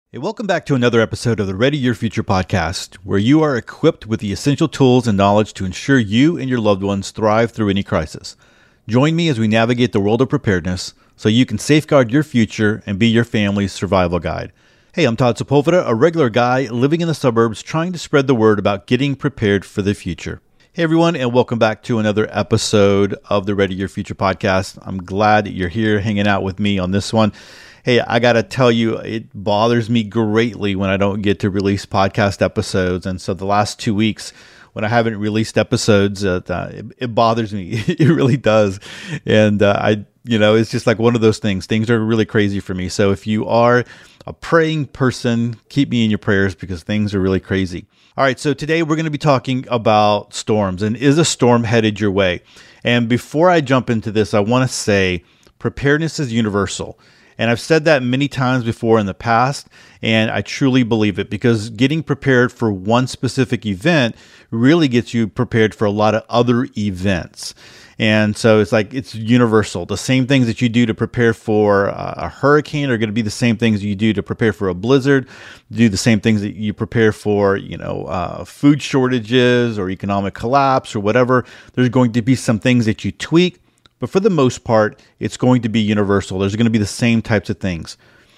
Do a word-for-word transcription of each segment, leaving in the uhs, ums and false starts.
Hey, welcome back to another episode of the Ready Your Future podcast, where you are equipped with the essential tools and knowledge to ensure you and your loved ones thrive through any crisis. Join me as we navigate the world of preparedness so you can safeguard your future and be your family's survival guide. Hey, I'm Todd Sepulveda, a regular guy living in the suburbs trying to spread the word about getting prepared for the future. Hey everyone, and welcome back to another episode of the Ready Your Future podcast. I'm glad that you're here hanging out with me on this one. Hey, I got to tell you, it bothers me greatly when I don't get to release podcast episodes. And so the last two weeks when I haven't released episodes, uh, it, it bothers me. It really does. And uh, I, you know, it's just like one of those things. Things are really crazy for me. So if you are a praying person, keep me in your prayers because things are really crazy. All right. So today we're going to be talking about storms, and is a storm headed your way? And before I jump into this, I want to say preparedness is universal. And I've said that many times before in the past, and I truly believe it because getting prepared for one specific event really gets you prepared for a lot of other events. And so it's like it's universal. The same things that you do to prepare for a hurricane are going to be the same things you do to prepare for a blizzard. Do the same things that you prepare for, you know, uh, food shortages or economic collapse or whatever. There's going to be some things that you tweak. But for the most part, it's going to be universal. There's going to be the same types of things.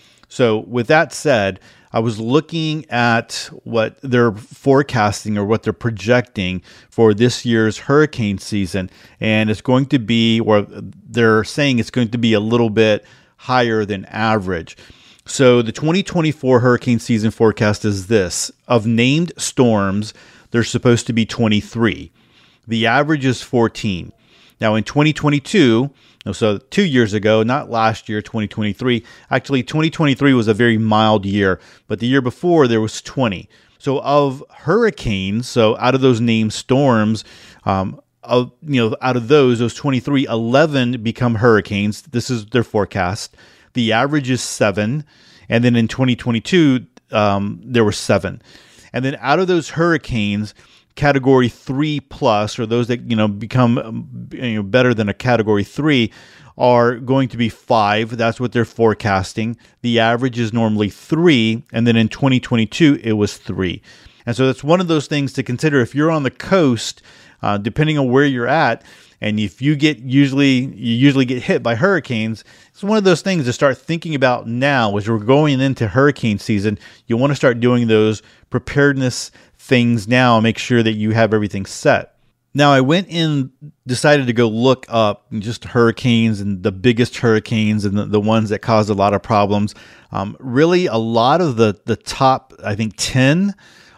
So with that said, I was looking at what they're forecasting or what they're projecting for this year's hurricane season. And it's going to be, or they're saying it's going to be a little bit higher than average. So the twenty twenty-four hurricane season forecast is this. Of named storms, there's supposed to be twenty-three. The average is fourteen. Now, in twenty twenty-two, so two years ago, not last year, twenty twenty-three, actually twenty twenty-three was a very mild year, but the year before there was twenty. So of hurricanes, so out of those named storms, um, of, you know, out of those, those twenty-three, eleven become hurricanes. This is their forecast. The average is seven. And then in twenty twenty-two, um, there were seven. And then out of those hurricanes, Category three plus, or those that, you know, become you know, better than a Category three, are going to be five. That's what they're forecasting. The average is normally three, and then in twenty twenty-two, it was three. And so that's one of those things to consider. If you're on the coast, uh, depending on where you're at, and if you get usually, you usually get hit by hurricanes, it's one of those things to start thinking about now as we're going into hurricane season. You want to start doing those preparedness things now and make sure that you have everything set. Now, I went in, decided to go look up just hurricanes and the biggest hurricanes and the, the ones that caused a lot of problems. Um, really, a lot of the, the top, I think, ten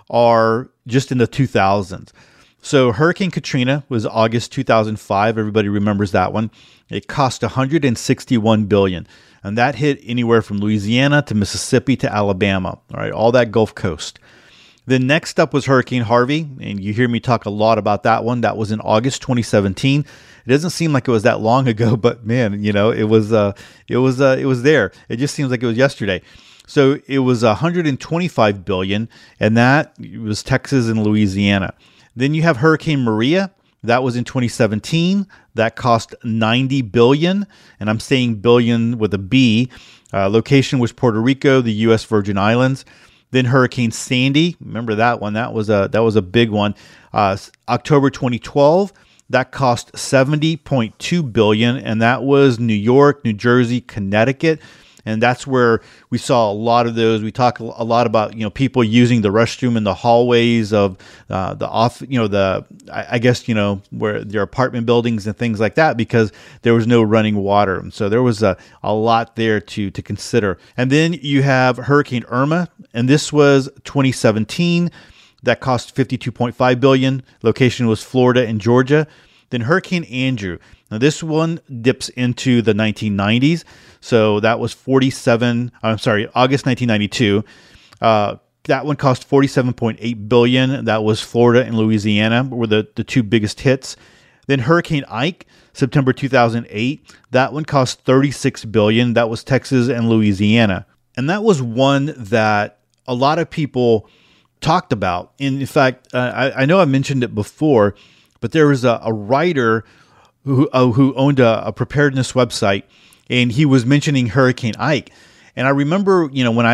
are just in the two thousands. So Hurricane Katrina was August two thousand five. Everybody remembers that one. It cost one hundred sixty-one billion dollars. And that hit anywhere from Louisiana to Mississippi to Alabama. All right, all that Gulf Coast. Then next up was Hurricane Harvey, and you hear me talk a lot about that one. That was in August twenty seventeen. It doesn't seem like it was that long ago, but man, you know, it was uh, it was uh, it was there. It just seems like it was yesterday. So it was one hundred twenty-five billion dollars, and that was Texas and Louisiana. Then you have Hurricane Maria. That was in twenty seventeen. That cost ninety billion dollars, and I'm saying billion with a B. Uh, location was Puerto Rico, the U S Virgin Islands. Then Hurricane Sandy, remember that one? That was a that was a big one. Uh, October twenty twelve, that cost seventy point two billion dollars, and that was New York, New Jersey, Connecticut, and that's where we saw a lot of those. We talk a lot about, you know, people using the restroom in the hallways of uh, the off, you know, the I, I guess you know where their apartment buildings and things like that because there was no running water, and so there was a, a lot there to to consider. And then you have Hurricane Irma, and this was twenty seventeen. That cost fifty-two point five billion dollars. Location was Florida and Georgia. Then Hurricane Andrew. Now this one dips into the nineteen nineties. So that was forty-seven, I'm sorry, August nineteen ninety-two. Uh, that one cost forty-seven point eight billion dollars. That was Florida and Louisiana were the, the two biggest hits. Then Hurricane Ike, September two thousand eight. That one cost thirty-six billion dollars. That was Texas and Louisiana. And that was one that a lot of people talked about. And in fact, uh, I, I know I mentioned it before, but there was a, a writer who uh, who owned a, a preparedness website, and he was mentioning Hurricane Ike. And I remember, you know, when I had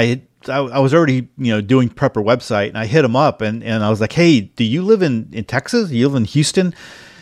I, I was already, you know, doing Prepper website, and I hit him up and, and I was like, hey, do you live in, in Texas? Do you live in Houston?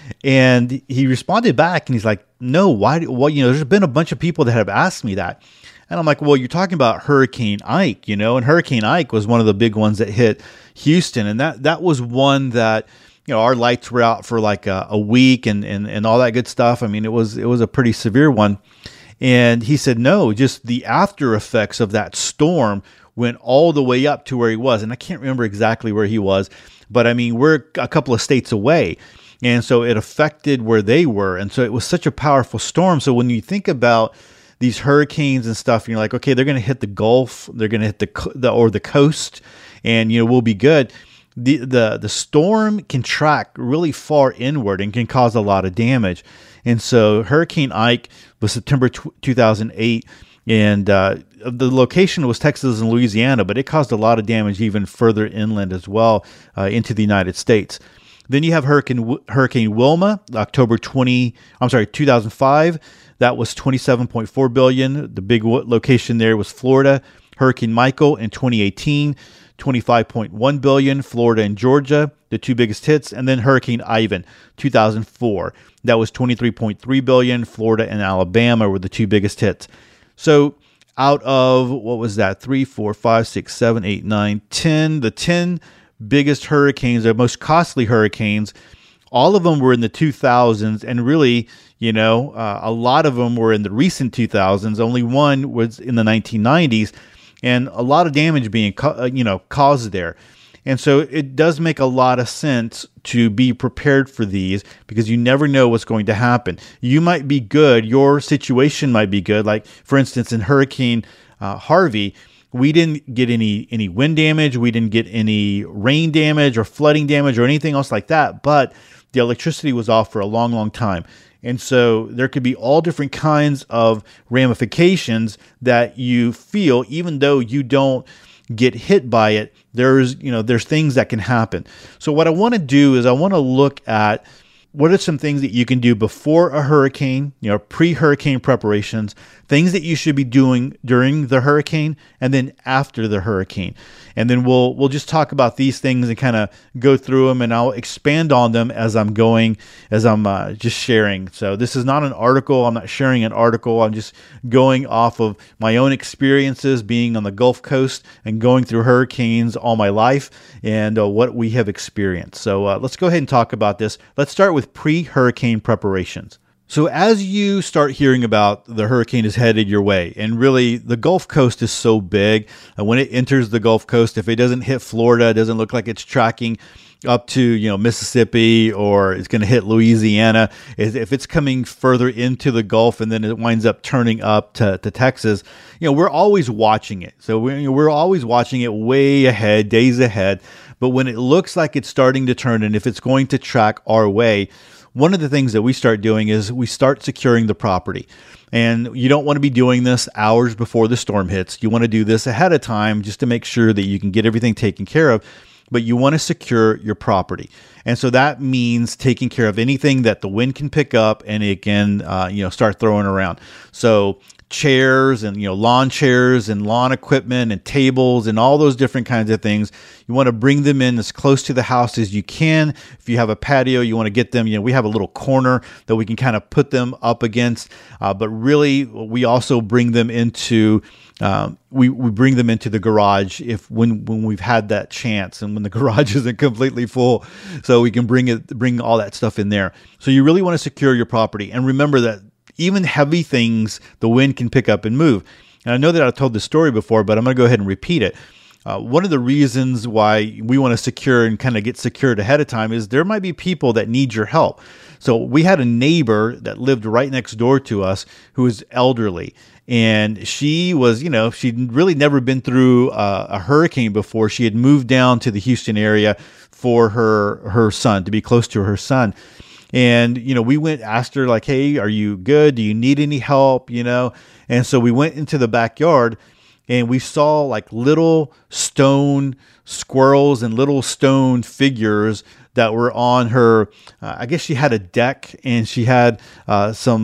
And he responded back and he's like, no, why? Do, well, you know, there's been a bunch of people that have asked me that. And I'm like, well, you're talking about Hurricane Ike, you know, and Hurricane Ike was one of the big ones that hit Houston. And that, that was one that, you know, our lights were out for like a, a week and, and, and all that good stuff. I mean, it was, it was a pretty severe one. And he said, no, just the after effects of that storm went all the way up to where he was. And I can't remember exactly where he was, but I mean, we're a couple of states away. And so it affected where they were. And so it was such a powerful storm. So when you think about these hurricanes and stuff, and you're like, okay, they're going to hit the Gulf, they're going to hit the, the or the coast, and you know we'll be good. The the the storm can track really far inward and can cause a lot of damage. And so Hurricane Ike was September two thousand eight, and uh, the location was Texas and Louisiana, but it caused a lot of damage even further inland as well uh, into the United States. Then you have Hurricane Hurricane Wilma, October twentieth, I'm sorry, two thousand five. That was twenty-seven point four billion dollars. The big location there was Florida. Hurricane Michael in twenty eighteen, twenty-five point one billion dollars. Florida and Georgia, the two biggest hits. And then Hurricane Ivan, two thousand four. That was twenty-three point three billion dollars. Florida and Alabama were the two biggest hits. So out of, what was that, three, four, five, six, seven, eight, nine, ten, the ten biggest hurricanes, the most costly hurricanes, all of them were in the two thousands, and really, you know, uh, a lot of them were in the recent two thousands. Only one was in the nineteen nineties, and a lot of damage being, co- you know, caused there. And so it does make a lot of sense to be prepared for these, because you never know what's going to happen. You might be good, your situation might be good. Like, for instance, in Hurricane uh, Harvey, we didn't get any any wind damage, we didn't get any rain damage or flooding damage or anything else like that, but the electricity was off for a long, long time. And so there could be all different kinds of ramifications that you feel, even though you don't get hit by it. There's, you know, there's things that can happen. So what I want to do is I want to look at what are some things that you can do before a hurricane, you know, pre-hurricane preparations, things that you should be doing during the hurricane, and then after the hurricane. And then we'll we'll just talk about these things and kind of go through them, and I'll expand on them as I'm going, as I'm uh, just sharing. So this is not an article. I'm not sharing an article. I'm just going off of my own experiences being on the Gulf Coast and going through hurricanes all my life, and uh, what we have experienced. So uh, let's go ahead and talk about this. Let's start with pre-hurricane preparations. So as you start hearing about the hurricane is headed your way, and really the Gulf Coast is so big, and when it enters the Gulf Coast, if it doesn't hit Florida, it doesn't look like it's tracking up to, you know, Mississippi, or it's going to hit Louisiana. If it's coming further into the Gulf and then it winds up turning up to, to Texas, you know, we're always watching it. So we're, we're always watching it way ahead, days ahead. But when it looks like it's starting to turn, and if it's going to track our way, one of the things that we start doing is we start securing the property. And you don't want to be doing this hours before the storm hits. You want to do this ahead of time just to make sure that you can get everything taken care of. But you want to secure your property. And so that means taking care of anything that the wind can pick up and it can, uh, you know, start throwing around. So chairs and, you know, lawn chairs and lawn equipment and tables and all those different kinds of things. You want to bring them in as close to the house as you can. If you have a patio, you want to get them, you know, we have a little corner that we can kind of put them up against. Uh, but really, we also bring them into Um, we, we bring them into the garage if when, when we've had that chance, and when the garage isn't completely full, so we can bring it bring all that stuff in there. So you really want to secure your property, and remember that even heavy things the wind can pick up and move. And I know that I've told this story before, but I'm going to go ahead and repeat it. Uh, one of the reasons why we want to secure and kind of get secured ahead of time is there might be people that need your help. So we had a neighbor that lived right next door to us who was elderly. And she was, you know, she'd really never been through a, a hurricane before. She had moved down to the Houston area for her her son, to be close to her son. And, you know, we went, asked her like, hey, are you good? Do you need any help? You know? And so we went into the backyard, and we saw like little stone squirrels and little stone figures that were on her. Uh, I guess she had a deck, and she had uh, some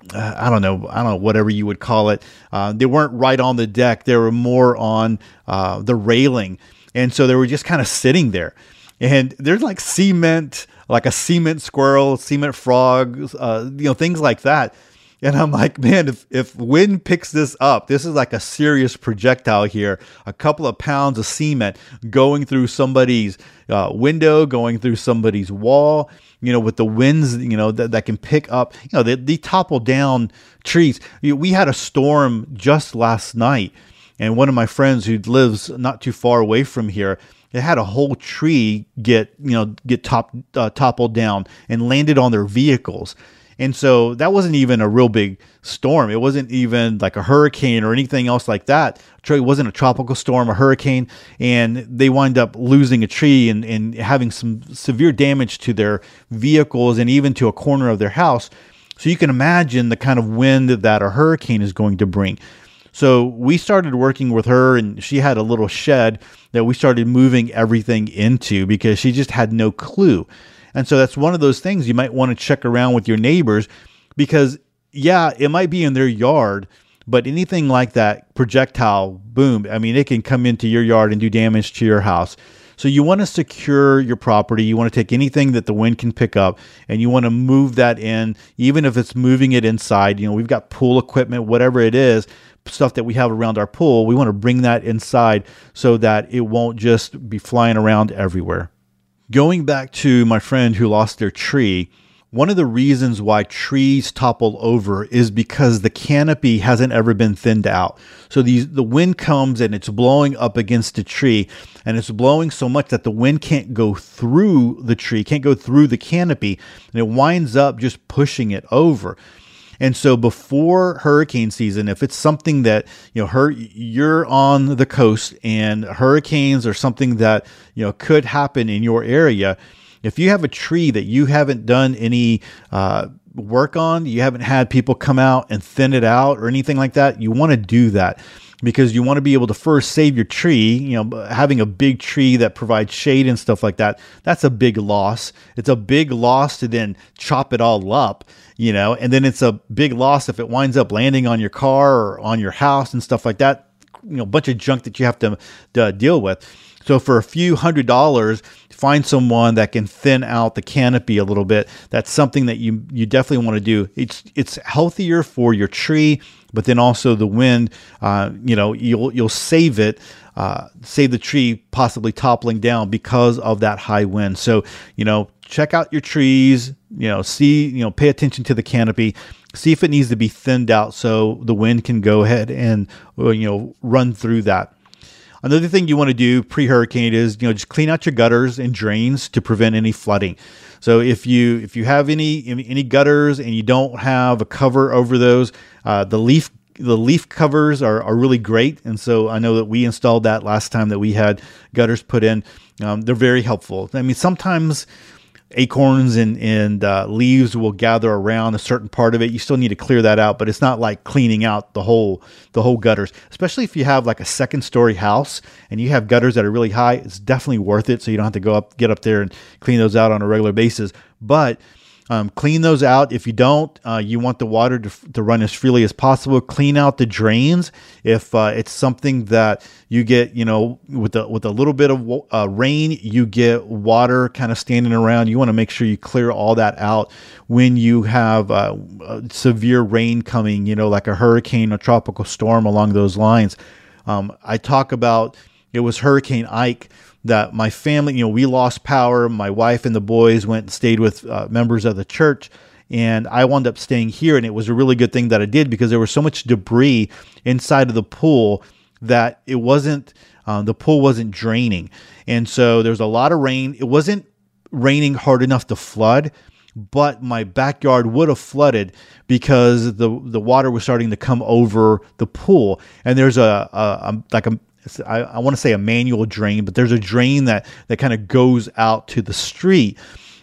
uh, I don't know, I don't know, whatever you would call it. Uh, they weren't right on the deck. They were more on uh, the railing. And so they were just kind of sitting there. And there's like cement, like a cement squirrel, cement frog, uh, you know, things like that. And I'm like, man, if, if wind picks this up, this is like a serious projectile here. A couple of pounds of cement going through somebody's uh, window, going through somebody's wall, you know, with the winds, you know, that, that can pick up, you know, they, they topple down trees. We had a storm just last night. And one of my friends who lives not too far away from here, it had a whole tree get, you know, get top, uh, toppled down and landed on their vehicles. And so that wasn't even a real big storm. It wasn't even like a hurricane or anything else like that. It wasn't a tropical storm, a hurricane. And they wind up losing a tree and, and having some severe damage to their vehicles and even to a corner of their house. So you can imagine the kind of wind that a hurricane is going to bring. So we started working with her, and she had a little shed that we started moving everything into because she just had no clue. And so that's one of those things you might want to check around with your neighbors because, yeah, it might be in their yard, but anything like that projectile, boom, I mean, it can come into your yard and do damage to your house. So you want to secure your property. You want to take anything that the wind can pick up and you want to move that in, even if it's moving it inside. You know, we've got pool equipment, whatever it is, stuff that we have around our pool. We want to bring that inside so that it won't just be flying around everywhere. Going back to my friend who lost their tree, one of the reasons why trees topple over is because the canopy hasn't ever been thinned out. So these, the wind comes and it's blowing up against the tree, and it's blowing so much that the wind can't go through the tree, can't go through the canopy, and it winds up just pushing it over. And so before hurricane season, if it's something that, you know, her, you're on the coast and hurricanes are something that, you know, could happen in your area, if you have a tree that you haven't done any uh, work on, you haven't had people come out and thin it out or anything like that, you want to do that. Because you want to be able to first save your tree. You know, having a big tree that provides shade and stuff like that, that's a big loss. It's a big loss to then chop it all up, you know, and then it's a big loss if it winds up landing on your car or on your house and stuff like that. You know, a bunch of junk that you have to, to deal with. So for a few hundred dollars, find someone that can thin out the canopy a little bit. That's something that you you definitely want to do. It's it's healthier for your tree, but then also the wind. Uh, you know, you'll you'll save it, uh, save the tree possibly toppling down because of that high wind. So you know, check out your trees. You know, see you know, pay attention to the canopy. See if it needs to be thinned out so the wind can go ahead and you know run through that. Another thing you want to do pre-hurricane is, you know, just clean out your gutters and drains to prevent any flooding. So if you if you have any any gutters and you don't have a cover over those, uh, the leaf the leaf covers are, are really great. And so I know that we installed that last time that we had gutters put in. Um, they're very helpful. I mean, sometimes acorns and, and uh, leaves will gather around a certain part of it. You still need to clear that out, but it's not like cleaning out the whole the whole gutters, especially if you have like a second story house and you have gutters that are really high. It's definitely worth it. So you don't have to go up, get up there and clean those out on a regular basis, but Um, clean those out. If you don't, uh, you want the water to, to run as freely as possible. Clean out the drains. If uh, it's something that you get, you know, with a, with a little bit of uh, rain, you get water kind of standing around. You want to make sure you clear all that out when you have uh, severe rain coming, you know, like a hurricane or tropical storm along those lines. Um, I talk about, it was Hurricane Ike that my family, you know, we lost power. My wife and the boys went and stayed with uh, members of the church, and I wound up staying here. And it was a really good thing that I did because there was so much debris inside of the pool that it wasn't, uh, the pool wasn't draining. And so there was a lot of rain. It wasn't raining hard enough to flood, but my backyard would have flooded because the, the water was starting to come over the pool. And there's a, a, a like a, I, I want to say a manual drain, but there's a drain that, that kind of goes out to the street.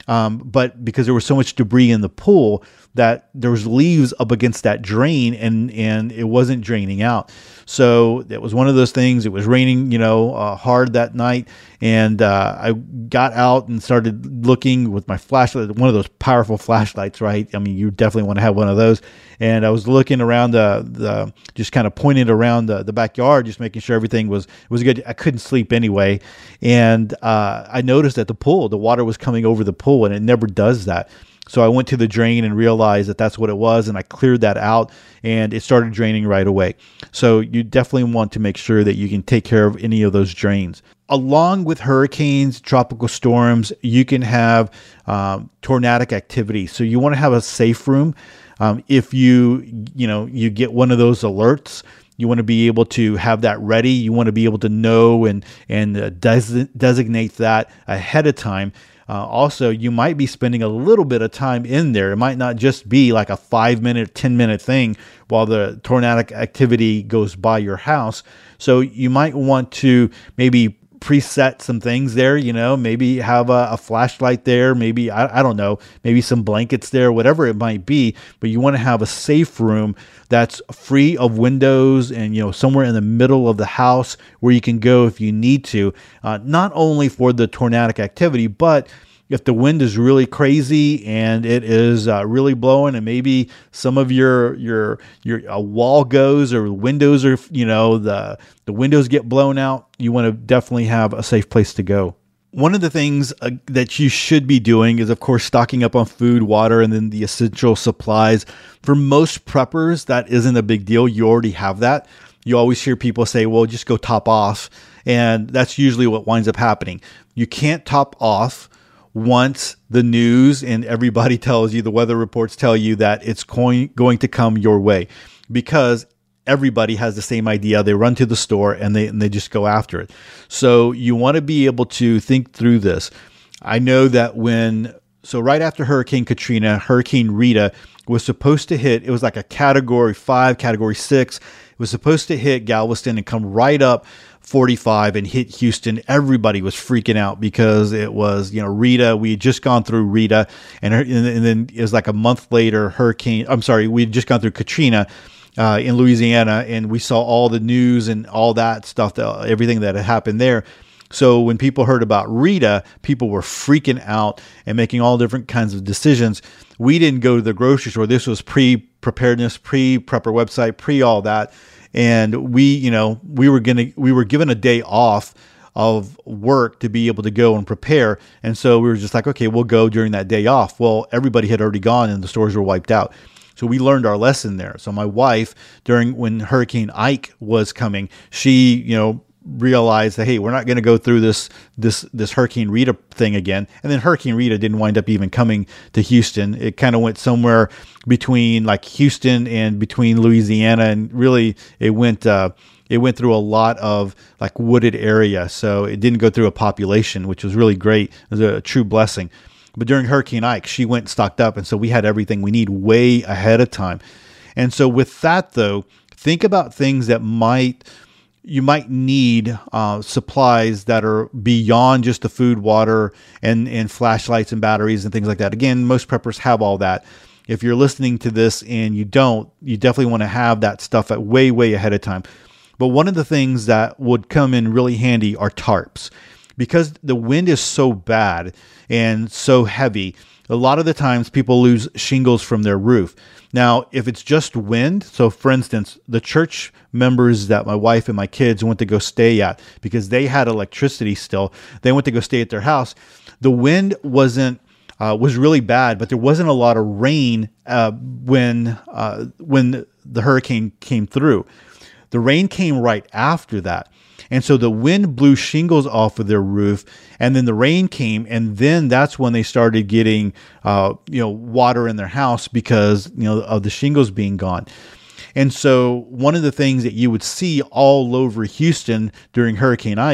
Um, but because there was so much debris in the pool that there was leaves up against that drain, and, and it wasn't draining out. So it was one of those things. It was raining, you know, uh, hard that night. And uh, I got out and started looking with my flashlight, one of those powerful flashlights, right? I mean, you definitely want to have one of those. And I was looking around the, the just kind of pointing around the, the backyard, just making sure everything was, was good. I couldn't sleep anyway. And uh, I noticed that the pool, the water was coming over the pool, and it never does that. So I went to the drain and realized that that's what it was, and I cleared that out, and it started draining right away. So you definitely want to make sure that you can take care of any of those drains. Along with hurricanes, tropical storms, you can have um, tornadic activity. So you want to have a safe room. Um, if you, you know, you get one of those alerts, you want to be able to have that ready. You want to be able to know and and uh, des- designate that ahead of time. Uh, also, you might be spending a little bit of time in there. It might not just be like a five minute, ten minute thing while the tornadic activity goes by your house. So you might want to maybe preset some things there, you know, maybe have a, a flashlight there, maybe, I, I don't know, maybe some blankets there, whatever it might be, but you want to have a safe room that's free of windows and, you know, somewhere in the middle of the house where you can go if you need to, uh, not only for the tornadic activity, but if the wind is really crazy and it is uh, really blowing, and maybe some of your your your a wall goes, or windows are, you know, the the windows get blown out, you want to definitely have a safe place to go. One of the things uh, that you should be doing is, of course, stocking up on food, water, and then the essential supplies. For most preppers, that isn't a big deal. You already have that. You always hear people say, well, just go top off. And that's usually what winds up happening. You can't top off once the news and everybody tells you, the weather reports tell you that it's going, going to come your way, because everybody has the same idea. They run to the store and they, and they just go after it. So you want to be able to think through this. I know that when, so right after Hurricane Katrina, Hurricane Rita was supposed to hit, it was like a category five, category six. It was supposed to hit Galveston and come right up forty-five and hit Houston. Everybody was freaking out because it was, you know, Rita. We had just gone through Rita, and, and then it was like a month later, Hurricane, I'm sorry, we had just gone through Katrina uh, in Louisiana, and we saw all the news and all that stuff, that, everything that had happened there. So when people heard about Rita, people were freaking out and making all different kinds of decisions. We didn't go to the grocery store. This was pre-preparedness, pre-prepper website, pre all that. And we, you know, we were gonna, we were given a day off of work to be able to go and prepare. And so we were just like, okay, we'll go during that day off. Well, everybody had already gone and the stores were wiped out. So we learned our lesson there. So my wife, during when Hurricane Ike was coming, she, you know, realized that, hey, we're not going to go through this this this Hurricane Rita thing again. And then Hurricane Rita didn't wind up even coming to Houston. It kind of went somewhere between like Houston and between Louisiana, and really it went uh, it went through a lot of like wooded area. So it didn't go through a population, which was really great. It was a true blessing. But during Hurricane Ike, she went and stocked up, and so we had everything we need way ahead of time. And so with that though, think about things that might you might need uh, supplies that are beyond just the food, water, and, and flashlights and batteries and things like that. Again, most preppers have all that. If you're listening to this and you don't, you definitely want to have that stuff at way, way ahead of time. But one of the things that would come in really handy are tarps. Because the wind is so bad and so heavy, a lot of the times people lose shingles from their roof. Now, if it's just wind, so for instance, the church members that my wife and my kids went to go stay at, because they had electricity still, they went to go stay at their house. The wind wasn't uh, was really bad, but there wasn't a lot of rain uh, when uh, when the hurricane came through. The rain came right after that. And so the wind blew shingles off of their roof, and then the rain came, and then that's when they started getting, uh, you know, water in their house because, you know, of the shingles being gone. And so one of the things that you would see all over Houston during Hurricane Ike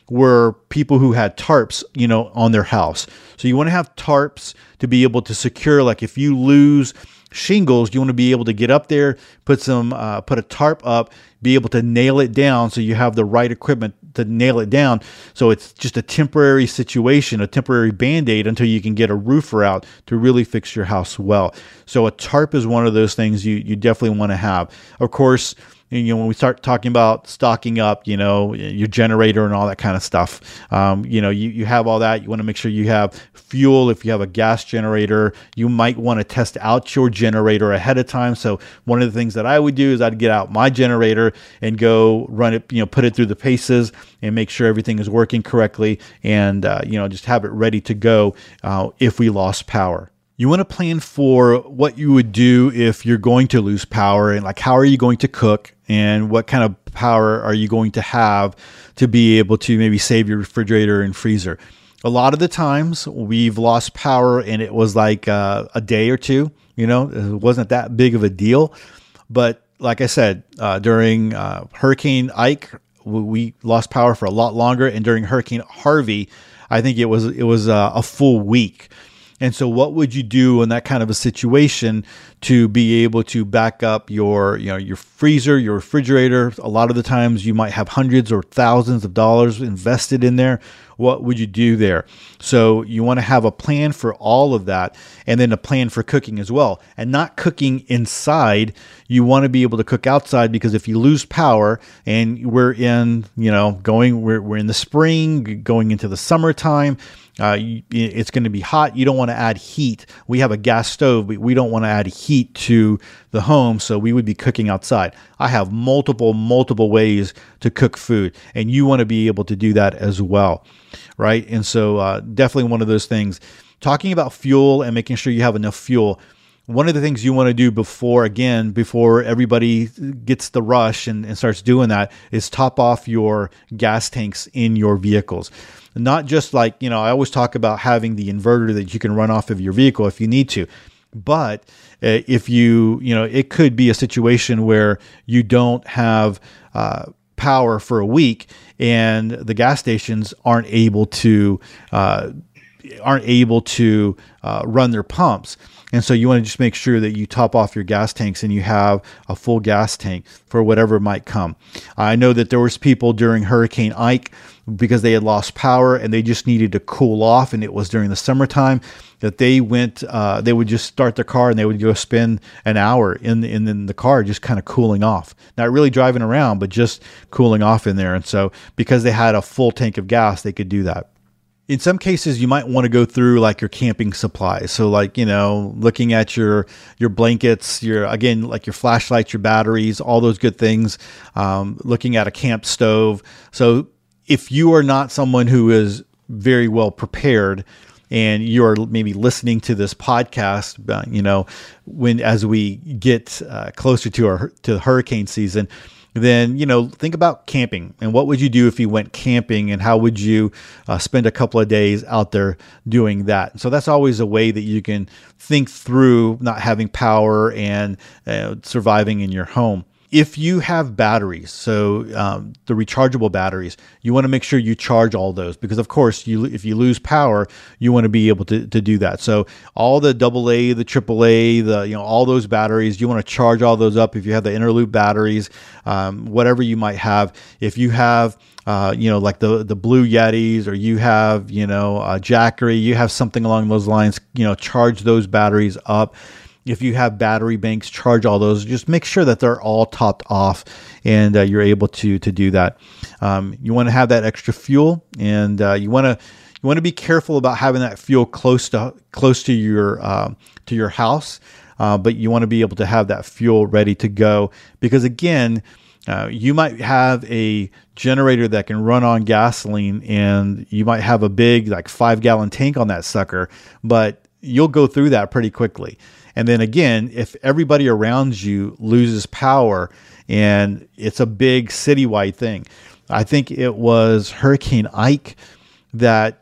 were people who had tarps, you know, on their house. So you want to have tarps to be able to secure, like if you lose shingles, you want to be able to get up there, put some, uh, put a tarp up, be able to nail it down so you have the right equipment to nail it down. So it's just a temporary situation, a temporary Band-Aid until you can get a roofer out to really fix your house well. So a tarp is one of those things you, you definitely want to have. Of course, you know, when we start talking about stocking up, you know, your generator and all that kind of stuff, um, you know, you, you have all that. You want to make sure you have fuel. If you have a gas generator, you might want to test out your generator ahead of time. So one of the things that I would do is I'd get out my generator and go run it, you know, put it through the paces and make sure everything is working correctly, and, uh, you know, just have it ready to go uh, if we lost power. You want to plan for what you would do if you're going to lose power, and like how are you going to cook, and what kind of power are you going to have to be able to maybe save your refrigerator and freezer. A lot of the times we've lost power and it was like uh, a day or two, you know, it wasn't that big of a deal. But like I said, uh, during uh, Hurricane Ike, we lost power for a lot longer. And during Hurricane Harvey, I think it was, it was uh, a full week. And so what would you do in that kind of a situation to be able to back up your, you know, your freezer, your refrigerator? A lot of the times you might have hundreds or thousands of dollars invested in there. What would you do there? So you want to have a plan for all of that, and then a plan for cooking as well. And not cooking inside. You want to be able to cook outside, because if you lose power, and we're in, you know, going, we're, we're in the spring, going into the summertime, Uh, it's going to be hot. You don't want to add heat. We have a gas stove, but we don't want to add heat to the home, so we would be cooking outside. I have multiple, multiple ways to cook food, and you want to be able to do that as well, right? And so uh, definitely one of those things. Talking about fuel and making sure you have enough fuel. One of the things you want to do before, again, before everybody gets the rush and, and starts doing that, is top off your gas tanks in your vehicles. Not just like, you know, I always talk about having the inverter that you can run off of your vehicle if you need to. But uh, if you, you know, it could be a situation where you don't have uh, power for a week and the gas stations aren't able to, uh, aren't able to uh, run their pumps. And so you want to just make sure that you top off your gas tanks and you have a full gas tank for whatever might come. I know that there was people during Hurricane Ike, because they had lost power and they just needed to cool off, and it was during the summertime, that they went, uh, they would just start their car and they would go spend an hour in, in, in the car just kind of cooling off. Not really driving around, but just cooling off in there. And so because they had a full tank of gas, they could do that. In some cases, you might want to go through like your camping supplies. So like, you know, looking at your, your blankets, your, again, like your flashlights, your batteries, all those good things, um, looking at a camp stove. So if you are not someone who is very well prepared, and you're maybe listening to this podcast, uh, you know, when, as we get uh, closer to our, to the hurricane season, then, you know, think about camping and what would you do if you went camping, and how would you uh, spend a couple of days out there doing that? So that's always a way that you can think through not having power and uh, surviving in your home. If you have batteries, so um, the rechargeable batteries, you want to make sure you charge all those, because of course, you if you lose power, you want to be able to, to do that. So all the double A, the triple A, the you know all those batteries, you want to charge all those up. If you have the inner loop batteries, um, whatever you might have, if you have uh, you know like the the Blue Yetis, or you have you know uh, Jackery, you have something along those lines, you know charge those batteries up. If you have battery banks, charge all those. Just make sure that they're all topped off, and uh, you're able to to do that. Um, you want to have that extra fuel, and uh, you want to you want to be careful about having that fuel close to close to your um, to your house. Uh, but you want to be able to have that fuel ready to go, because again, uh, you might have a generator that can run on gasoline, and you might have a big like five gallon tank on that sucker, but you'll go through that pretty quickly. And then again, if everybody around you loses power, and it's a big citywide thing, I think it was Hurricane Ike that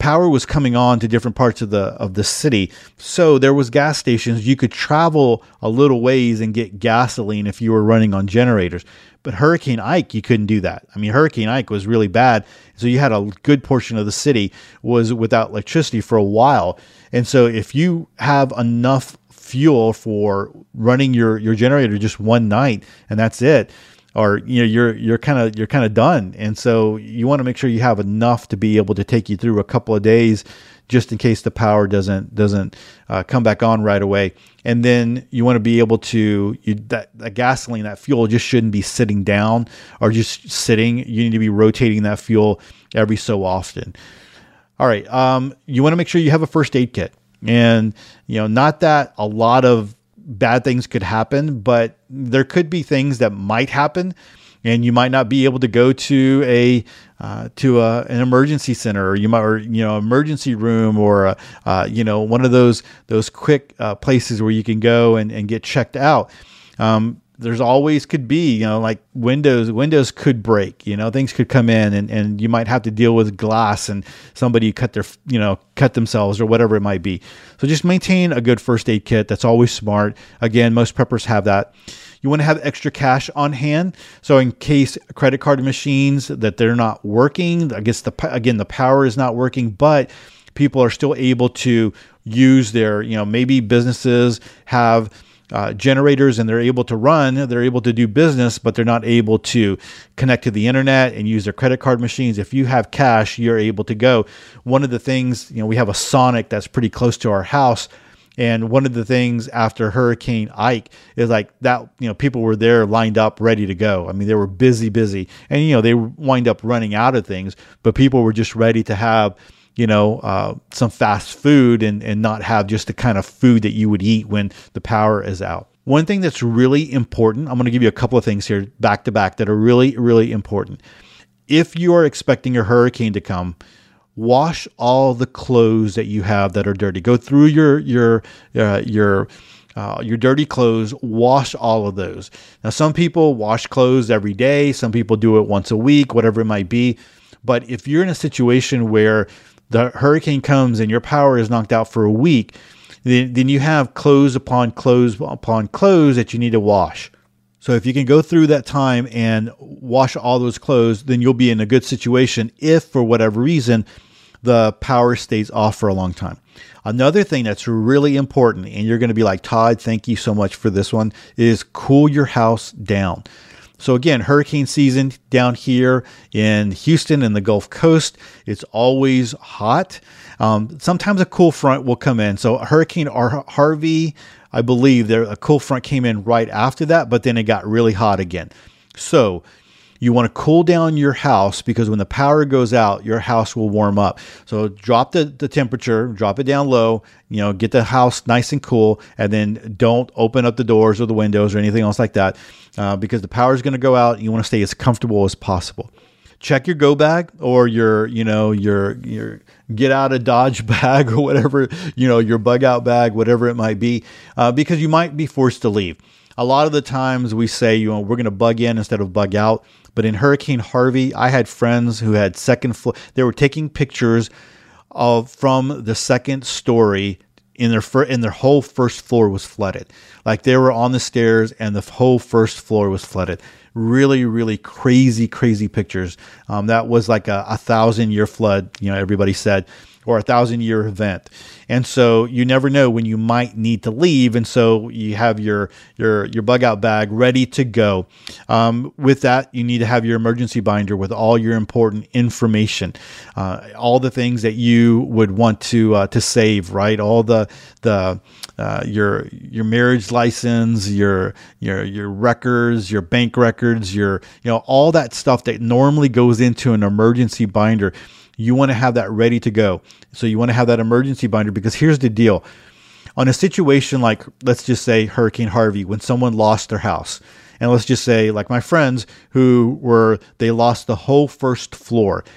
power was coming on to different parts of the of the city. So there was gas stations. You could travel a little ways and get gasoline if you were running on generators. But Hurricane Ike, you couldn't do that. I mean, Hurricane Ike was really bad. So you had a good portion of the city was without electricity for a while. And so if you have enough fuel for running your, your generator just one night and that's it, or you know you're you're kind of you're kind of done. And so you want to make sure you have enough to be able to take you through a couple of days, just in case the power doesn't doesn't uh, come back on right away. And then you want to be able to you, that, that gasoline, that fuel just shouldn't be sitting down or just sitting. You need to be rotating that fuel every so often. All right, um, you want to make sure you have a first aid kit, and you know not that a lot of bad things could happen, but there could be things that might happen, and you might not be able to go to a uh, to a, an emergency center, or you might, or you know, emergency room, or a, uh, you know, one of those those quick uh, places where you can go and, and get checked out. Um, there's always could be, you know, like windows, windows could break, you know, things could come in, and, and you might have to deal with glass and somebody cut their, you know, cut themselves or whatever it might be. So just maintain a good first aid kit. That's always smart. Again, most preppers have that. You want to have extra cash on hand. So in case credit card machines that they're not working, I guess the, again, the power is not working, but people are still able to use their, you know, maybe businesses have Uh, generators and they're able to run, they're able to do business, but they're not able to connect to the internet and use their credit card machines. If you have cash, you're able to go. One of the things, you know, we have a Sonic that's pretty close to our house. And one of the things after Hurricane Ike is like that, you know, people were there lined up, ready to go. I mean, they were busy, busy. And, you know, they wind up running out of things, but people were just ready to have, you know, uh, some fast food and, and not have just the kind of food that you would eat when the power is out. One thing that's really important, I'm going to give you a couple of things here back to back that are really, really important. If you are expecting a hurricane to come, wash all the clothes that you have that are dirty. Go through your, your, uh, your, Uh, your dirty clothes, wash all of those. Now, some people wash clothes every day. Some people do it once a week, whatever it might be. But if you're in a situation where the hurricane comes and your power is knocked out for a week, then, then you have clothes upon clothes upon clothes that you need to wash. So if you can go through that time and wash all those clothes, then you'll be in a good situation if, for whatever reason, the power stays off for a long time. Another thing that's really important, and you're going to be like, Todd, thank you so much for this one, is cool your house down. So again, hurricane season down here in Houston and the Gulf Coast, it's always hot. Um, sometimes a cool front will come in. So Hurricane Harvey, I believe there a cool front came in right after that, but then it got really hot again. So you want to cool down your house, because when the power goes out, your house will warm up. So drop the, the temperature, drop it down low, you know, get the house nice and cool, and then don't open up the doors or the windows or anything else like that, uh, because the power is going to go out and you want to stay as comfortable as possible. Check your go bag or your, you know, your, your get out of Dodge bag or whatever, you know, your bug out bag, whatever it might be, uh, because you might be forced to leave. A lot of the times we say, you know, we're going to bug in instead of bug out. But in Hurricane Harvey, I had friends who had second floor. They were taking pictures of from the second story, in their fir- in their whole first floor was flooded. Like they were on the stairs and the whole first floor was flooded. Really, really crazy, crazy pictures. Um, that was like a, a thousand year flood, you know, everybody said, or a thousand year event. And so you never know when you might need to leave. And so you have your, your, your bug out bag ready to go. Um, with that, you need to have your emergency binder with all your important information, uh, all the things that you would want to, uh, to save, right? All the, the, uh, your, your marriage license, your, your, your records, your bank records, your, you know, all that stuff that normally goes into an emergency binder. You want to have that ready to go. So you want to have that emergency binder, because here's the deal. On a situation like, let's just say Hurricane Harvey, when someone lost their house, and let's just say like my friends who were, they lost the whole first floor.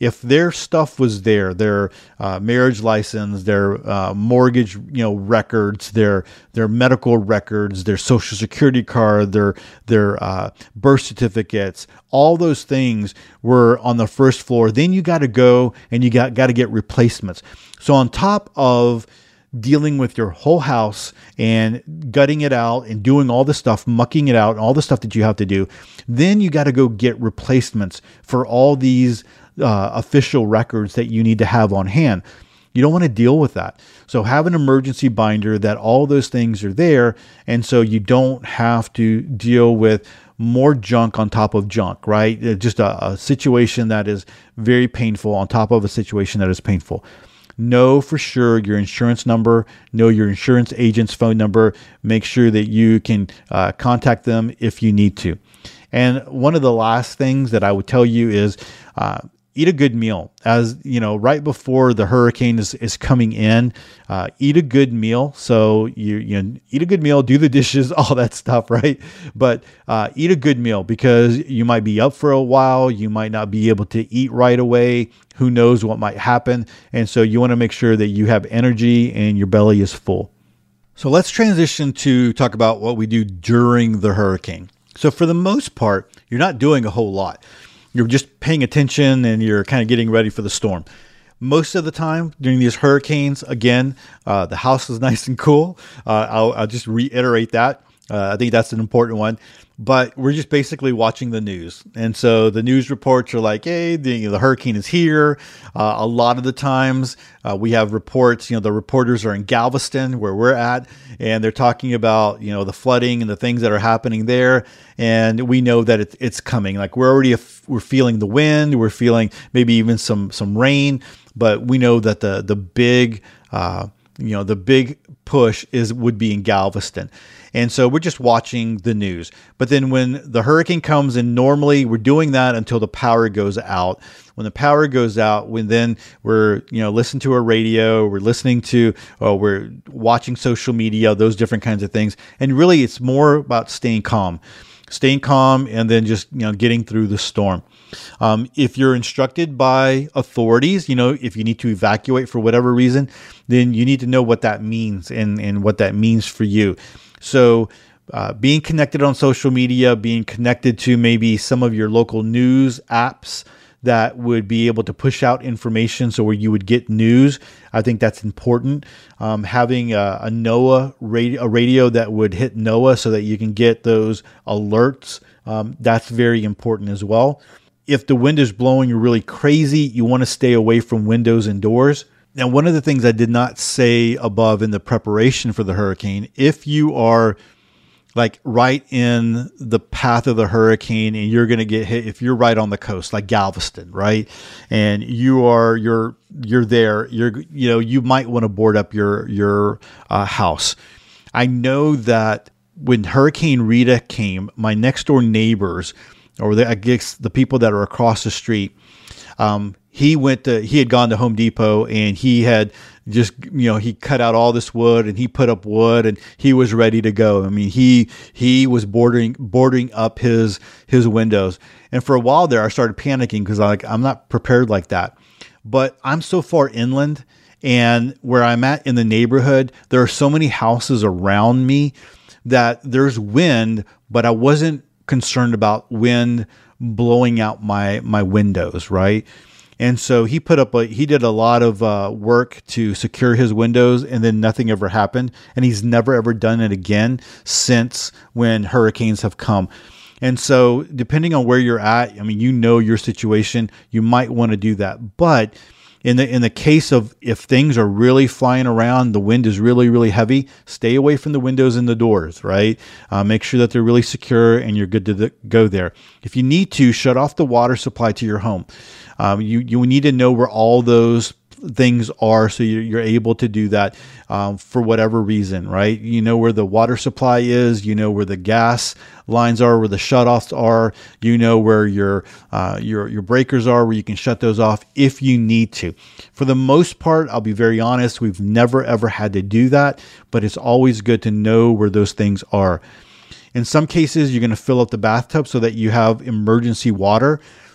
if their stuff was there, their uh, marriage license, their uh, mortgage, you know, records, their their medical records, their social security card, their their uh, birth certificates, all those things were on the first floor, then you got to go and you got got to get replacements. So on top of dealing with your whole house and gutting it out and doing all the stuff, mucking it out, and all the stuff that you have to do, then you got to go get replacements for all these uh, official records that you need to have on hand. You don't want to deal with that. So have an emergency binder that all those things are there, and so you don't have to deal with more junk on top of junk, right? Just a, a situation that is very painful on top of a situation that is painful. Know for sure your insurance number, know your insurance agent's phone number, make sure that you can uh, contact them if you need to. And one of the last things that I would tell you is uh, eat a good meal. As you know, right before the hurricane is, is coming in, uh, eat a good meal. So you, you know, eat a good meal, do the dishes, all that stuff, right? But uh, eat a good meal, because you might be up for a while. You might not be able to eat right away. Who knows what might happen? And so you want to make sure that you have energy and your belly is full. So let's transition to talk about what we do during the hurricane. So for the most part, you're not doing a whole lot. You're just paying attention and you're kind of getting ready for the storm. Most of the time during these hurricanes, again, uh, the house is nice and cool. Uh, I'll, I'll just reiterate that. Uh, I think that's an important one. But we're just basically watching the news. And so the news reports are like, hey, the, you know, the hurricane is here. Uh, a lot of the times uh, we have reports, you know, the reporters are in Galveston where we're at, and they're talking about, you know, the flooding and the things that are happening there. And we know that it's, it's coming. Like we're already, we're feeling the wind, we're feeling maybe even some, some rain, but we know that the, the big, uh, you know, the big push is, would be in Galveston. And so we're just watching the news. But then when the hurricane comes in, normally we're doing that until the power goes out. When the power goes out, when then we're, you know, listening to a radio, we're listening to, or we're watching social media, those different kinds of things. And really it's more about staying calm, staying calm and then just, you know, getting through the storm. Um, if you're instructed by authorities, you know, if you need to evacuate for whatever reason, then you need to know what that means and, and what that means for you. So uh, being connected on social media, being connected to maybe some of your local news apps that would be able to push out information so where you would get news, I think that's important. Um, having a, a NOAA radio, a radio that would hit NOAA so that you can get those alerts, um, that's very important as well. If the wind is blowing really crazy, you want to stay away from windows and doors. Now, one of the things I did not say above in the preparation for the hurricane, if you are like right in the path of the hurricane and you're going to get hit, if you're right on the coast, like Galveston, right? And you are, you're, you're there, you're, you know, you might want to board up your, your uh, house. I know that when Hurricane Rita came, my next door neighbors, or the, I guess the people that are across the street, um, he went to, he had gone to Home Depot and he had just, you know, he cut out all this wood and he put up wood and he was ready to go. I mean, he, he was bordering, boarding up his, his windows. And for a while there, I started panicking because I like, I'm not prepared like that, but I'm so far inland, and where I'm at in the neighborhood, there are so many houses around me that there's wind, but I wasn't concerned about wind blowing out my, my windows. Right. And so he put up a, he did a lot of uh, work to secure his windows, and then nothing ever happened. And he's never, ever done it again since when hurricanes have come. And so depending on where you're at, I mean, you know, your situation, you might want to do that. But in the, in the case of if things are really flying around, the wind is really, really heavy, stay away from the windows and the doors, right? Uh, make sure that they're really secure and you're good to the, go there. If you need to, shut off the water supply to your home. Um, you, you need to know where all those things are so you're, you're able to do that um, for whatever reason, right? You know where the water supply is, you know where the gas lines are, where the shutoffs are, you know where your uh, your your breakers are, where you can shut those off if you need to. For the most part, I'll be very honest, we've never ever had to do that, but it's always good to know where those things are. In some cases, you're going to fill up the bathtub so that you have emergency water.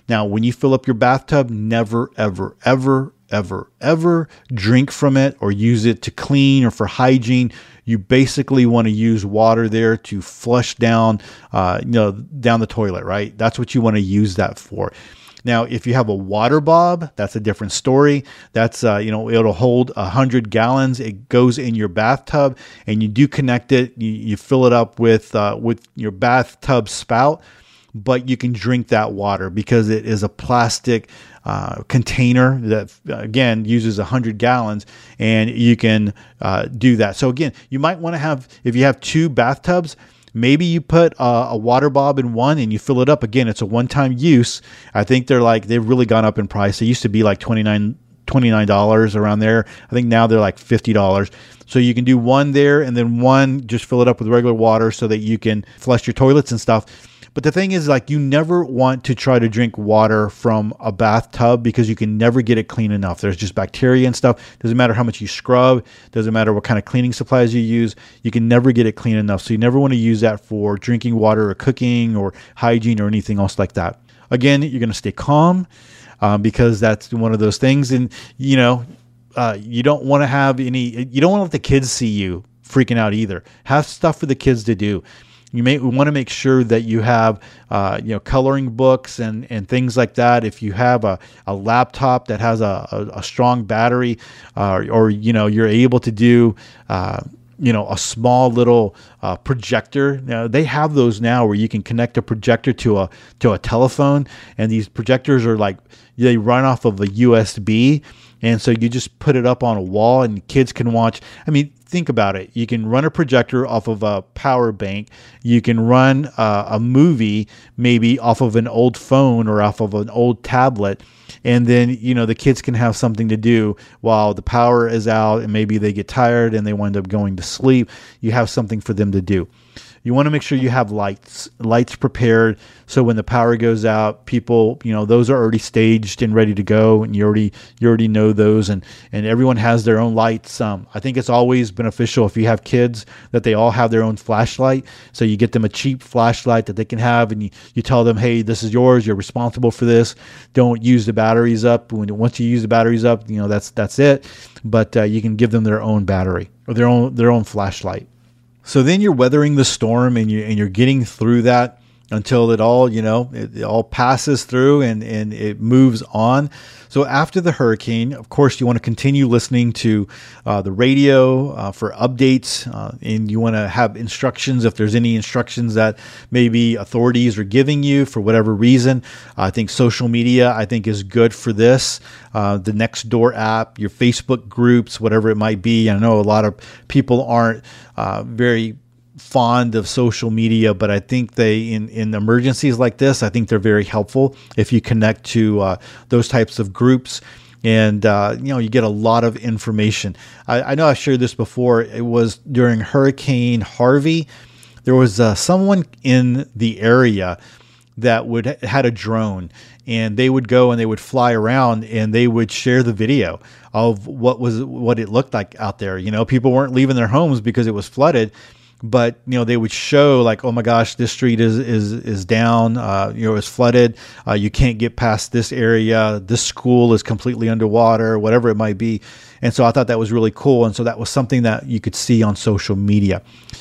Now, when you fill up your bathtub, never, ever, ever, ever, ever drink from it or use it to clean or for hygiene. You basically want to use water there to flush down, uh, you know, down the toilet, right? That's what you want to use that for. Now, if you have a water bob, that's a different story. That's, uh, you know, it'll hold a hundred gallons. It goes in your bathtub and you do connect it. You, you fill it up with, uh, with your bathtub spout, but you can drink that water because it is a plastic uh, container that, again, uses one hundred gallons, and you can uh, do that. So, again, you might want to have, if you have two bathtubs, maybe you put a, a water bob in one and you fill it up. Again, it's a one-time use. I think they're like, they've really gone up in price. They used to be like twenty-nine dollars around there. I think now they're like fifty dollars. So you can do one there and then one, just fill it up with regular water so that you can flush your toilets and stuff. But the thing is, like, you never want to try to drink water from a bathtub because you can never get it clean enough. There's just bacteria and stuff. Doesn't matter how much you scrub. Doesn't matter what kind of cleaning supplies you use. You can never get it clean enough. So you never want to use that for drinking water or cooking or hygiene or anything else like that. Again, you're going to stay calm um, because that's one of those things. And, you know, uh, you don't want to have any, you don't want to let the kids see you freaking out either. Have stuff for the kids to do. You may want to make sure that you have, uh, you know, coloring books and, and things like that. If you have a, a laptop that has a, a, a strong battery, uh, or, you know, you're able to do, uh, you know, a small little uh, projector. Now, they have those now where you can connect a projector to a to a telephone, and these projectors are like, they run off of a U S B, and so you just put it up on a wall, and kids can watch. I mean, think about it. You can run a projector off of a power bank. You can run uh, a movie maybe off of an old phone or off of an old tablet. And then, you know, the kids can have something to do while the power is out and maybe they get tired and they wind up going to sleep. You have something for them to do. You want to make sure you have lights, lights prepared. So when the power goes out, people, you know, those are already staged and ready to go. And you already, you already know those, and, and everyone has their own lights. Um, I think it's always beneficial if you have kids that they all have their own flashlight. So you get them a cheap flashlight that they can have, and you, you tell them, hey, this is yours. You're responsible for this. Don't use the batteries up. When, once you use the batteries up, you know, that's, that's it. But uh, you can give them their own battery or their own, their own flashlight. So then you're weathering the storm, and you and you're getting through that until it all, you know, it, it all passes through and, and it moves on. So after the hurricane, of course, you want to continue listening to uh, the radio uh, for updates, uh, and you want to have instructions if there's any instructions that maybe authorities are giving you for whatever reason. Uh, I think social media, I think, is good for this. Uh, the Nextdoor app, your Facebook groups, whatever it might be. I know a lot of people aren't uh, very fond of social media, but I think they, in, in emergencies like this, I think they're very helpful if you connect to uh, those types of groups. And, uh, you know, you get a lot of information. I, I know I've shared this before. It was during Hurricane Harvey. There was uh, someone in the area that would had a drone, and they would go and they would fly around and they would share the video of what was what it looked like out there. You know, people weren't leaving their homes because it was flooded. But, you know, they would show like, oh my gosh, this street is is is down, uh, you know, it's flooded. Uh, you can't get past this area. This school is completely underwater, whatever it might be. And so I thought that was really cool. And so that was something that you could see on social media.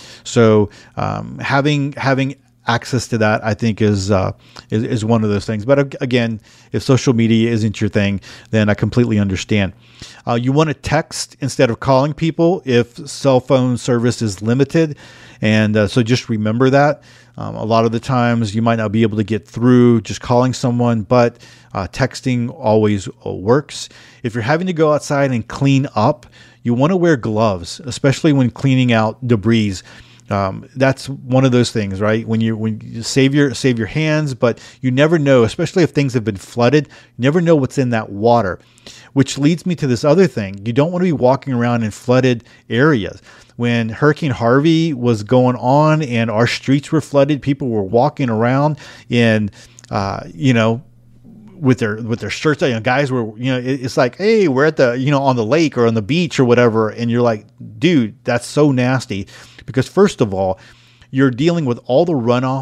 So um, having having access to that, I think, is, uh, is is one of those things. But again, if social media isn't your thing, then I completely understand. Uh, you want to text instead of calling people if cell phone service is limited. And uh, so just remember that. Um, a lot of the times you might not be able to get through just calling someone, but uh, texting always works. If you're having to go outside and clean up, you want to wear gloves, especially when cleaning out debris. Um, that's one of those things, right? When you when you save your save your hands, but you never know, especially if things have been flooded, you never know what's in that water. Which leads me to this other thing. You don't want to be walking around in flooded areas. When Hurricane Harvey was going on and our streets were flooded, people were walking around in, uh, you know, with their with their shirts on. You know, guys were, you know, it, it's like, hey, we're at the, you know, on the lake or on the beach or whatever, and you're like, dude, that's so nasty. Because first of all, you're dealing with all the runoff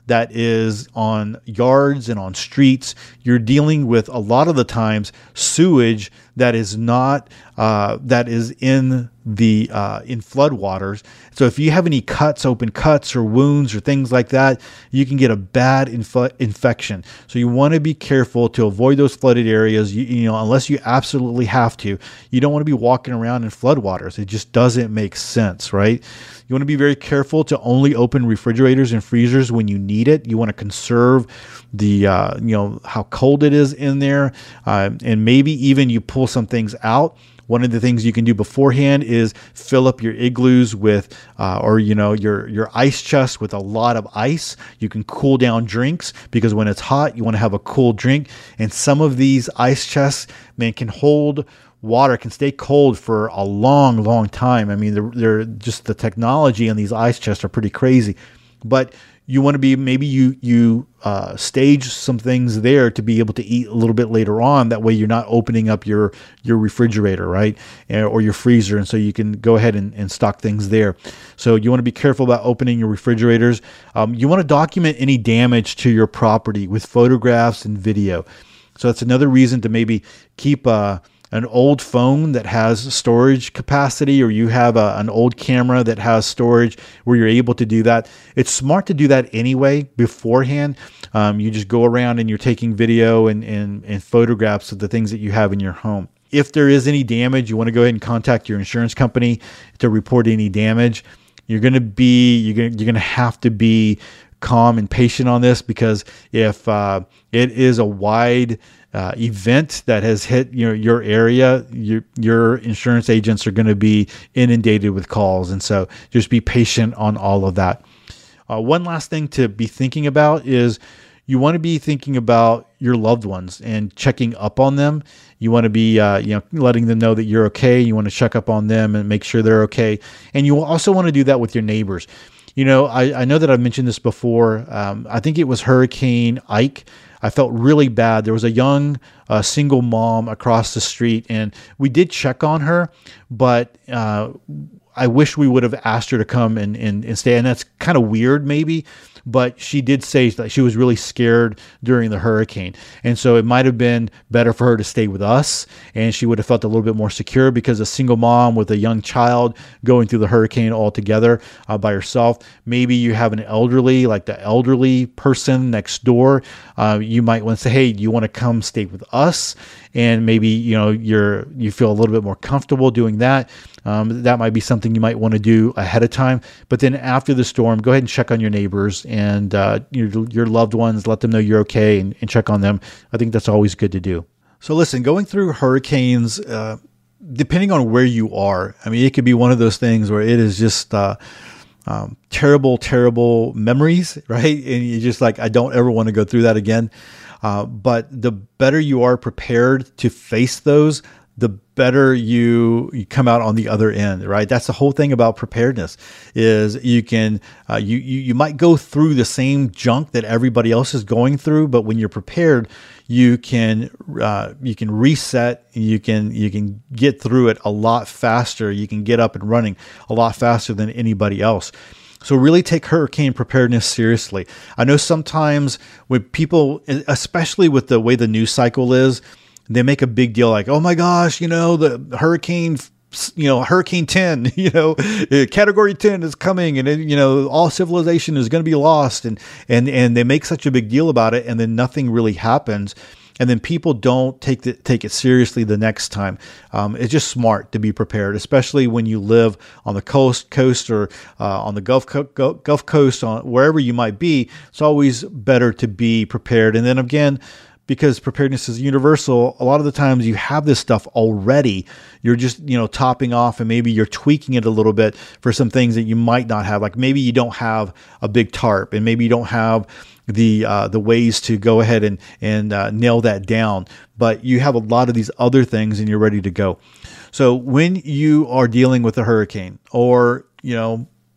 that is on yards and on streets. You're dealing with a lot of the times sewage that is not uh, that is in the uh, in floodwaters. So if you have any cuts, open cuts or wounds or things like that, you can get a bad inf- infection. So you want to be careful to avoid those flooded areas. You, you know, unless you absolutely have to, you don't want to be walking around in floodwaters. It just doesn't make sense, right? You want to be very careful to only open refrigerators and freezers when you need it. You want to conserve the, uh, you know, how cold it is in there. Uh, and maybe even you pull some things out. One of the things you can do beforehand is fill up your igloos with, uh, or, you know, your, your ice chest with a lot of ice. You can cool down drinks because when it's hot, you want to have a cool drink. And some of these ice chests, man, can hold water, can stay cold for a long, long time. I mean, they're, they're just the technology on these ice chests are pretty crazy. But you want to be, maybe you you uh, stage some things there to be able to eat a little bit later on. That way you're not opening up your, your refrigerator, right? Or your freezer. And so you can go ahead and, and stock things there. So you want to be careful about opening your refrigerators. Um, you want to document any damage to your property with photographs and video. So that's another reason to maybe keep a, an old phone that has storage capacity, or you have a, an old camera that has storage where you're able to do that. It's smart to do that anyway beforehand. Um, you just go around and you're taking video and, and, and photographs of the things that you have in your home. If there is any damage, you want to go ahead and contact your insurance company to report any damage. You're going to be, you're going you're going to have to be calm and patient on this, because if uh, it is a wide uh, event that has hit your your area, your your insurance agents are going to be inundated with calls, and so just be patient on all of that. Uh, one last thing to be thinking about is you want to be thinking about your loved ones and checking up on them. You want to be, uh, you know, letting them know that you're okay. You want to check up on them and make sure they're okay, and you also want to do that with your neighbors. You know, I, I know that I've mentioned this before. Um, I think it was Hurricane Ike. I felt really bad. There was a young uh, single mom across the street, and we did check on her, but uh, I wish we would have asked her to come and, and, and stay. And that's kind of weird maybe, but she did say that she was really scared during the hurricane. And so it might have been better for her to stay with us, and she would have felt a little bit more secure, because a single mom with a young child going through the hurricane all together uh, by herself. Maybe you have an elderly, like the elderly person next door. Uh, you might want to say, hey, do you want to come stay with us? And maybe, you know, you're, you feel a little bit more comfortable doing that. Um, that might be something you might want to do ahead of time. But then after the storm, go ahead and check on your neighbors and uh, your, your loved ones. Let them know you're okay, and, and check on them. I think that's always good to do. So listen, going through hurricanes, uh, depending on where you are, I mean, it could be one of those things where it is just uh, um, terrible, terrible memories, right? And you're just like, I don't ever want to go through that again. Uh, but the better you are prepared to face those, the better you, you come out on the other end, right? That's the whole thing about preparedness, is you can, uh, you, you, you might go through the same junk that everybody else is going through, but when you're prepared, you can, uh, you can reset, you can, you can get through it a lot faster. You can get up and running a lot faster than anybody else. So really take hurricane preparedness seriously. I know sometimes when people, especially with the way the news cycle is, they make a big deal like, oh my gosh, you know, the hurricane, you know, Hurricane ten, you know, category ten is coming, and, you know, all civilization is going to be lost. And, and, and they make such a big deal about it, and then nothing really happens. And then people don't take the, take it seriously the next time. Um, it's just smart to be prepared, especially when you live on the coast, coast, or uh, on the Gulf Co- Gulf Coast, on wherever you might be. It's always better to be prepared. And then again, because preparedness is universal, a lot of the times you have this stuff already. You're just, you know, topping off, and maybe you're tweaking it a little bit for some things that you might not have. Like maybe you don't have a big tarp, and maybe you don't have the uh, the ways to go ahead and and uh, nail that down, but you have a lot of these other things, and you're ready to go. So when you are dealing with a hurricane, or, you know,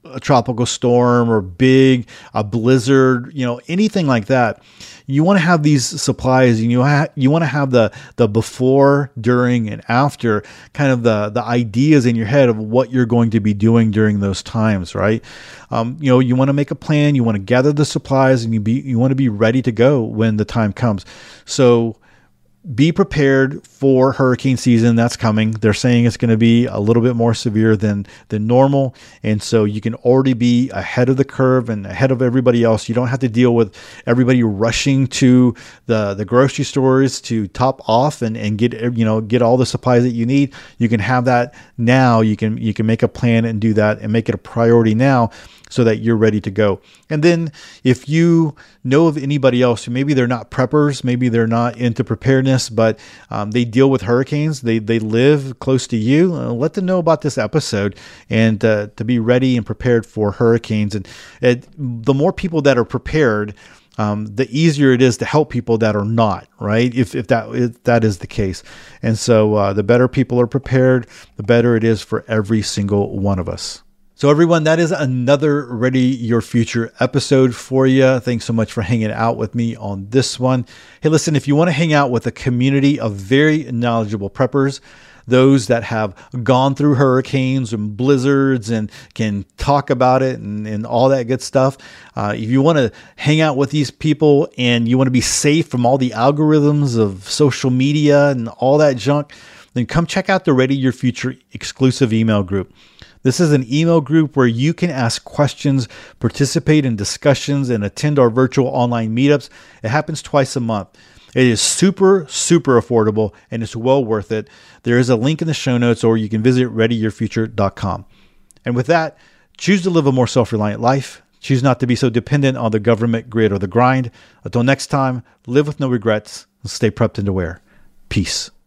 a tropical storm or big, a blizzard, you know, anything like that, you want to have these supplies, and you ha- you want to have the the before, during, and after, kind of the the ideas in your head of what you're going to be doing during those times, right? Um, you know, you want to make a plan, you want to gather the supplies, and you be you want to be ready to go when the time comes. So be prepared for hurricane season that's coming. They're saying it's going to be a little bit more severe than than normal, and so you can already be ahead of the curve and ahead of everybody else. You don't have to deal with everybody rushing to the the grocery stores to top off and and get you know get all the supplies that you need. You can have that now. You can you can make a plan and do that and make it a priority now, so that you're ready to go. And then if you know of anybody else who maybe they're not preppers, maybe they're not into preparedness, but um, they deal with hurricanes, they they live close to you, uh, let them know about this episode and uh, to be ready and prepared for hurricanes. And it, the more people that are prepared, um, the easier it is to help people that are not, right? If if that if that is the case. And so uh, the better people are prepared, the better it is for every single one of us. So everyone, that is another Ready Your Future episode for you. Thanks so much for hanging out with me on this one. Hey, listen, if you want to hang out with a community of very knowledgeable preppers, those that have gone through hurricanes and blizzards and can talk about it and, and all that good stuff. Uh, if you want to hang out with these people and you want to be safe from all the algorithms of social media and all that junk, then come check out the Ready Your Future exclusive email group. This is an email group where you can ask questions, participate in discussions, and attend our virtual online meetups. It happens twice a month. It is super, super affordable, and it's well worth it. There is a link in the show notes, or you can visit ready your future dot com. And with that, choose to live a more self-reliant life. Choose not to be so dependent on the government, grid, or the grind. Until next time, live with no regrets and stay prepped and aware. Peace.